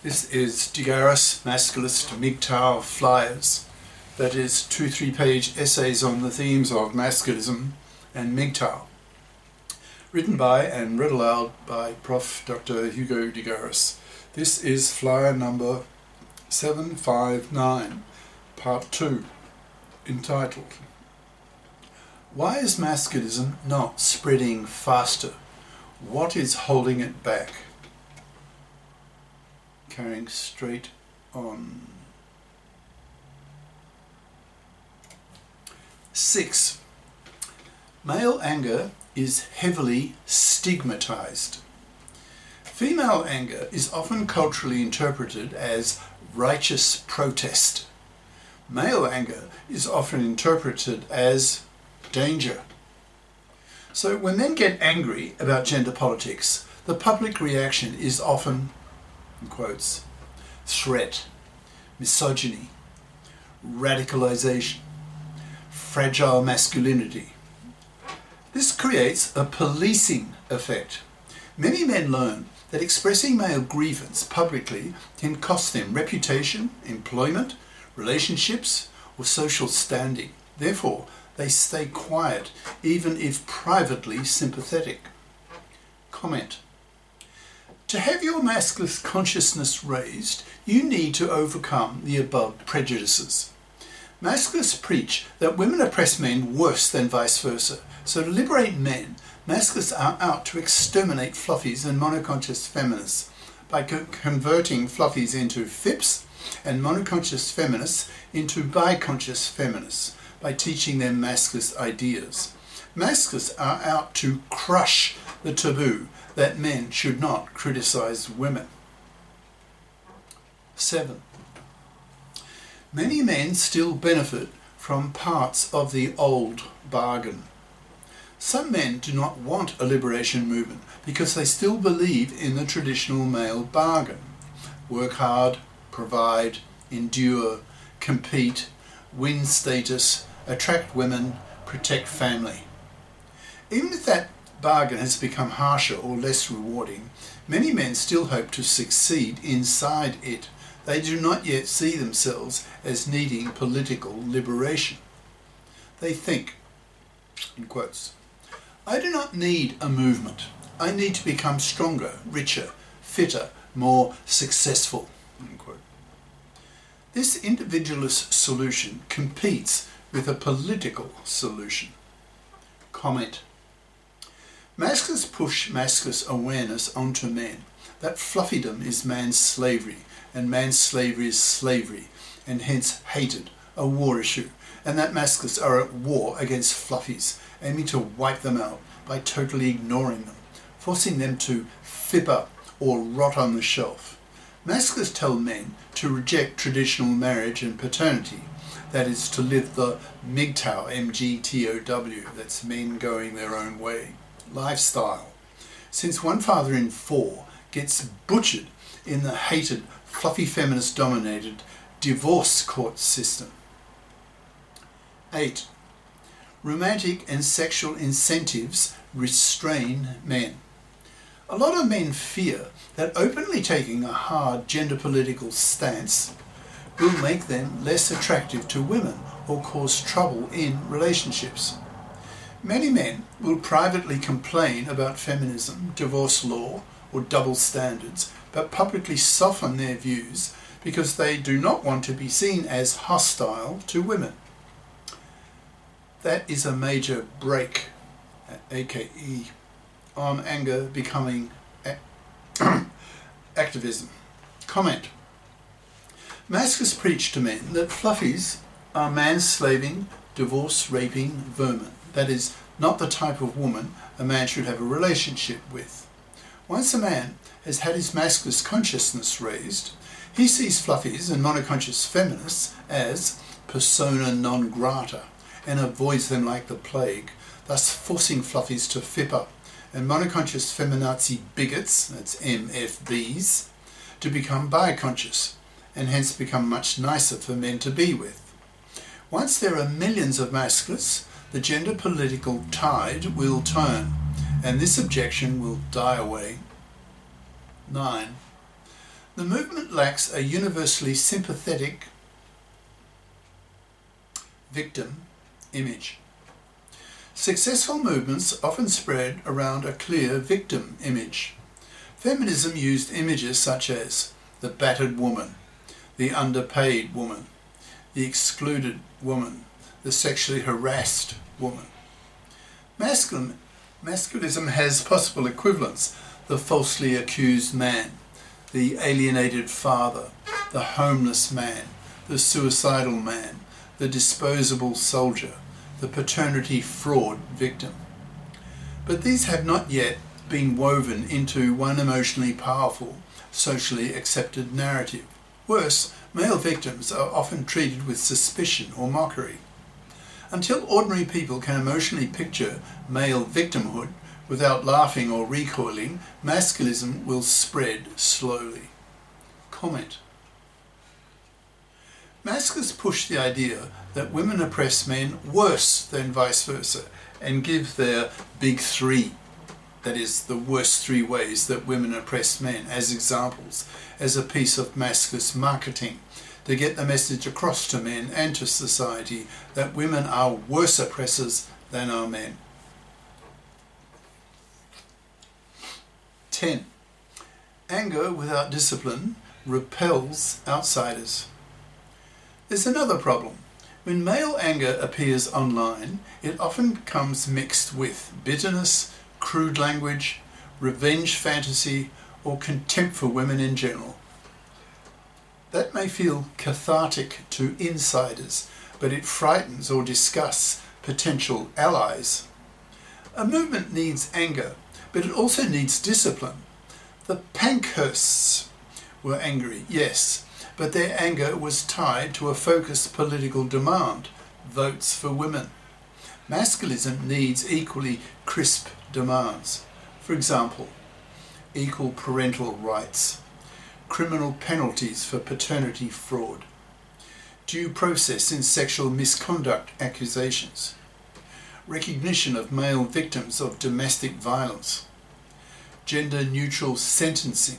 This is Digaris Masculist MGTOW Flyers. That is 2 3-page essays on the themes of masculism and MGTOW. Written by and read aloud by Prof. Dr. Hugo Digaris. This is flyer number 759, part 2, entitled Why is masculism not spreading faster? What is holding it back? Carrying straight on. 6. Male anger is heavily stigmatized. Female anger is often culturally interpreted as righteous protest. Male anger is often interpreted as danger. So when men get angry about gender politics, the public reaction is often, in quotes, threat, misogyny, radicalization, fragile masculinity. This creates a policing effect. Many men learn that expressing male grievance publicly can cost them reputation, employment, relationships, or social standing. Therefore, they stay quiet, even if privately sympathetic. Comment. To have your masculine consciousness raised, you need to overcome the above prejudices. Masculists preach that women oppress men worse than vice versa. So to liberate men, masculists are out to exterminate fluffies and monoconscious feminists by converting fluffies into fips and monoconscious feminists into biconscious feminists by teaching them masculist ideas. Masculists are out to crush the taboo that men should not criticize women. 7. Many men still benefit from parts of the old bargain. Some men do not want a liberation movement because they still believe in the traditional male bargain. Work hard, provide, endure, compete, win status, attract women, protect family. Even if that bargain has become harsher or less rewarding, many men still hope to succeed inside it. They do not yet see themselves as needing political liberation. They think, in quotes, I do not need a movement. I need to become stronger, richer, fitter, more successful. Unquote. This individualist solution competes with a political solution. Comment. Masculists push masculinist awareness onto men that fluffydom is man's slavery and man's slavery is slavery and hence hated, a war issue, and that masculists are at war against fluffies, aiming to wipe them out by totally ignoring them, forcing them to fib up or rot on the shelf. Masculists tell men to reject traditional marriage and paternity, that is, to live the MGTOW, M-G-T-O-W, that's men going their own way, lifestyle. Since one father in 4 gets butchered in the hated, fluffy feminist-dominated divorce court system. 8. Romantic and sexual incentives restrain men. A lot of men fear that openly taking a hard gender political stance will make them less attractive to women or cause trouble in relationships. Many men will privately complain about feminism, divorce law, or double standards, but publicly soften their views because they do not want to be seen as hostile to women. That is a major break, aka on anger becoming activism. Comment. Masculists preach to men that fluffies are manslaving, divorce-raping vermin. That is not the type of woman a man should have a relationship with. Once a man has had his masculine consciousness raised, he sees fluffies and monoconscious feminists as persona non grata and avoids them like the plague, thus forcing fluffies to fip up and monoconscious feminazi bigots, that's MFBs, to become bi-conscious and hence become much nicer for men to be with. Once there are millions of masculists, the gender political tide will turn and this objection will die away. 9. The movement lacks a universally sympathetic victim image. Successful movements often spread around a clear victim image. Feminism used images such as the battered woman, the underpaid woman, the excluded woman, the sexually harassed woman. Masculinism has possible equivalents: the falsely accused man, the alienated father, the homeless man, the suicidal man, the disposable soldier, the paternity fraud victim. But these have not yet been woven into one emotionally powerful, socially accepted narrative. Worse, male victims are often treated with suspicion or mockery. Until ordinary people can emotionally picture male victimhood without laughing or recoiling, masculinism will spread slowly. Comment. Masculists push the idea that women oppress men worse than vice versa and give their big three, that is, the worst three ways that women oppress men, as examples, as a piece of masculist marketing to get the message across to men and to society that women are worse oppressors than our men. 10. Anger without discipline repels outsiders. There's another problem. When male anger appears online, it often comes mixed with bitterness, crude language, revenge fantasy, or contempt for women in general. That may feel cathartic to insiders, but it frightens or disgusts potential allies. A movement needs anger, but it also needs discipline. The Pankhursts were angry, yes, but their anger was tied to a focused political demand: votes for women. Masculinism needs equally crisp demands. For example, equal parental rights, criminal penalties for paternity fraud, due process in sexual misconduct accusations, recognition of male victims of domestic violence, gender-neutral sentencing,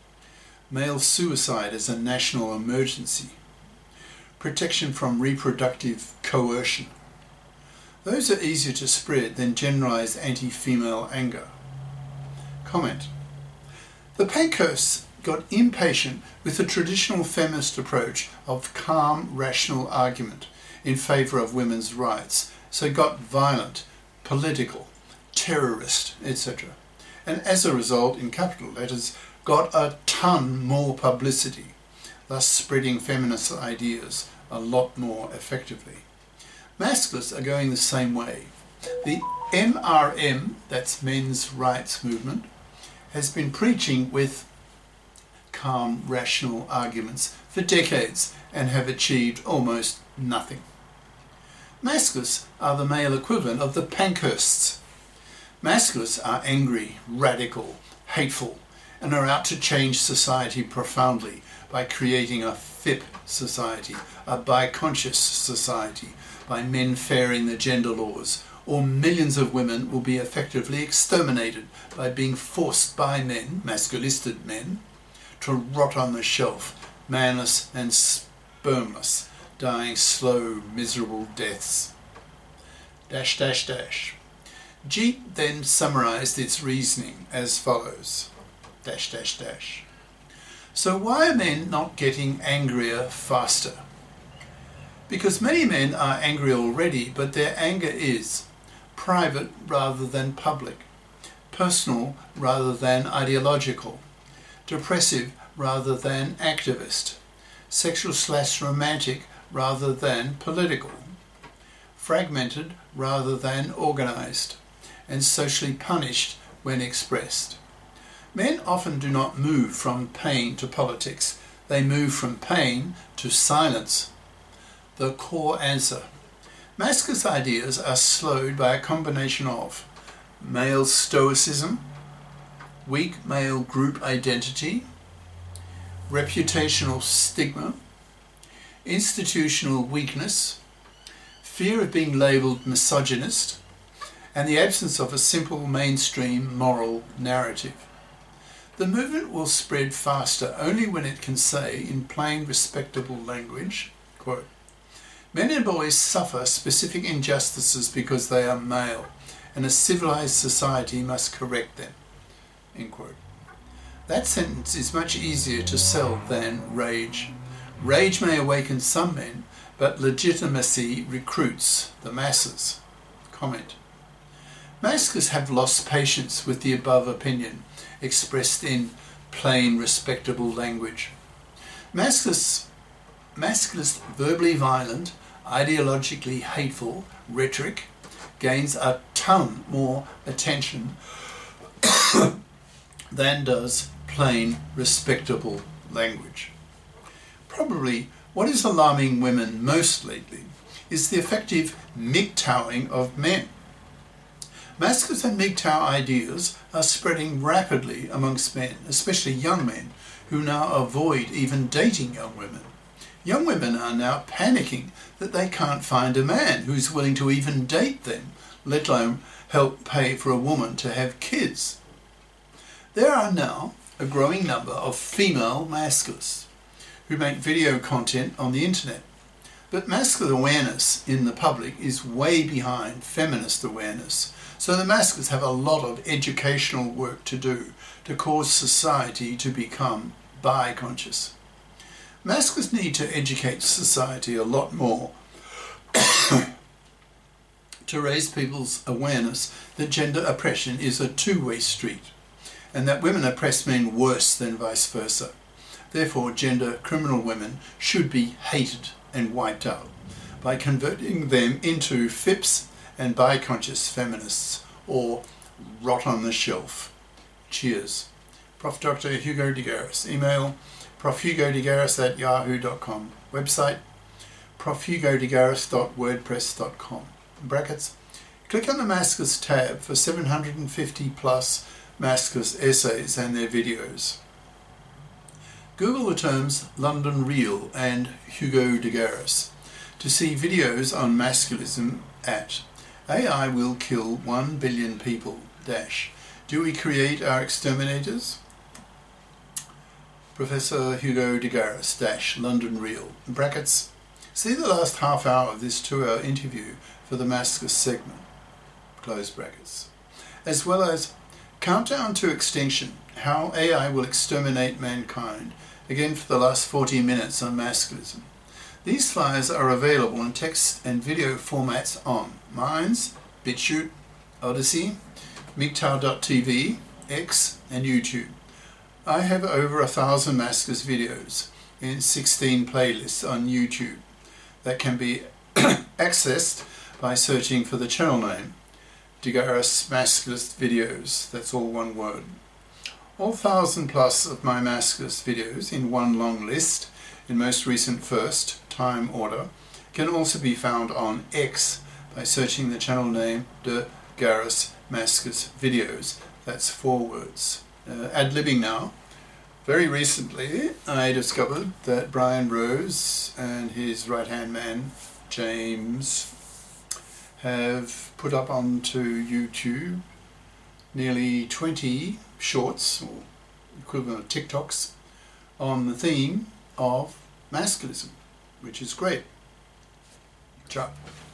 male suicide as a national emergency, protection from reproductive coercion. Those are easier to spread than generalized anti-female anger. Comment. The Pankhursts got impatient with the traditional feminist approach of calm, rational argument in favour of women's rights, so got violent, political, terrorist, etc. And as a result, in capital letters, got a ton more publicity, thus spreading feminist ideas a lot more effectively. Masculists are going the same way. The MRM, that's Men's Rights Movement, has been preaching with calm, rational arguments for decades and have achieved almost nothing. Masculists are the male equivalent of the Pankhursts. Masculists are angry, radical, hateful, and are out to change society profoundly by creating a FIP society, a bi-conscious society, by men fairing the gender laws, or millions of women will be effectively exterminated by being forced by men, masculistic men, to rot on the shelf, manless and spermless, dying slow, miserable deaths. ... Jeet then summarised its reasoning as follows. ... So why are men not getting angrier faster? Because many men are angry already, but their anger is private rather than public, personal rather than ideological, depressive rather than activist, sexual/romantic rather than political, fragmented rather than organised, and socially punished when expressed. Men often do not move from pain to politics. They move from pain to silence. The core answer. Masculinist ideas are slowed by a combination of male stoicism, weak male group identity, reputational stigma, institutional weakness, fear of being labelled misogynist, and the absence of a simple mainstream moral narrative. The movement will spread faster only when it can say, in plain, respectable language, quote, "Men and boys suffer specific injustices because they are male, and a civilized society must correct them." End quote. That sentence is much easier to sell than rage. Rage may awaken some men, but legitimacy recruits the masses. Comment. Maskers have lost patience with the above opinion, expressed in plain, respectable language. Maskers, verbally violent, ideologically hateful rhetoric gains a ton more attention than does plain, respectable language. Probably what is alarming women most lately is the effective MGTOWing of men. Maskers and MGTOW ideas are spreading rapidly amongst men, especially young men, who now avoid even dating young women. Young women are now panicking that they can't find a man who's willing to even date them, let alone help pay for a woman to have kids. There are now a growing number of female maskers who make video content on the internet. But masker awareness in the public is way behind feminist awareness, so the maskers have a lot of educational work to do to cause society to become bi-conscious. Maskers need to educate society a lot more to raise people's awareness that gender oppression is a two-way street, and that women oppress men worse than vice versa. Therefore, gender criminal women should be hated and wiped out by converting them into FIPS and bi-conscious feminists, or rot on the shelf. Cheers. Prof. Dr. Hugo de Garis. Email profhugodegaris@yahoo.com. Website profhugodegaris.wordpress.com. Brackets. Click on the Maskers tab for 750 plus Maskers essays and their videos. Google the terms London Real and Hugo de Garis to see videos on masculism at AI will kill 1 billion people - do we create our exterminators? Professor Hugo de Garis - London Real. Brackets. See the last half hour of this 2-hour interview for the Maskers segment. Close brackets. As well as Countdown to Extinction, How AI Will Exterminate Mankind, again for the last 40 minutes on masculism. These flyers are available in text and video formats on Minds, BitChute, Odyssey, MGTOW.tv, X and YouTube. I have over 1,000 Maskers videos in 16 playlists on YouTube that can be accessed by searching for the channel name, de Garis Maskers Videos, that's all one word. All 1,000 plus of my Maskers videos in one long list, in most recent first time order, can also be found on X by searching the channel name de Garis Maskers Videos, that's 4 words. Ad-libbing now. Very recently I discovered that Brian Rose and his right-hand man James have put up onto YouTube nearly 20 shorts, or equivalent of TikToks, on the theme of masculism, which is great. Ciao.